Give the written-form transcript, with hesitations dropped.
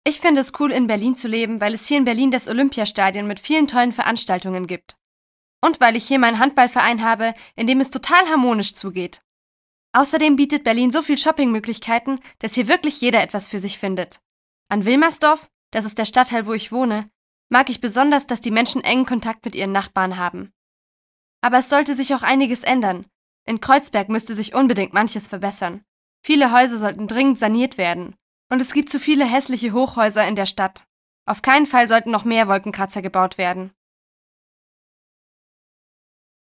Ich finde es cool, in Berlin zu leben, weil es hier in Berlin das Olympiastadion mit vielen tollen Veranstaltungen gibt. Und weil ich hier meinen Handballverein habe, in dem es total harmonisch zugeht. Außerdem bietet Berlin so viel Shoppingmöglichkeiten, dass hier wirklich jeder etwas für sich findet. An Wilmersdorf, das ist der Stadtteil, wo ich wohne, mag ich besonders, dass die Menschen engen Kontakt mit ihren Nachbarn haben. Aber es sollte sich auch einiges ändern. In Kreuzberg müsste sich unbedingt manches verbessern. Viele Häuser sollten dringend saniert werden. Und es gibt zu viele hässliche Hochhäuser in der Stadt. Auf keinen Fall sollten noch mehr Wolkenkratzer gebaut werden.